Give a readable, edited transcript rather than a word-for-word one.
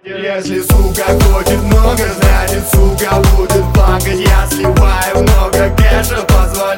Если сука хочет много, значит сука будет плакать. Я сливаю много кэша, позволяю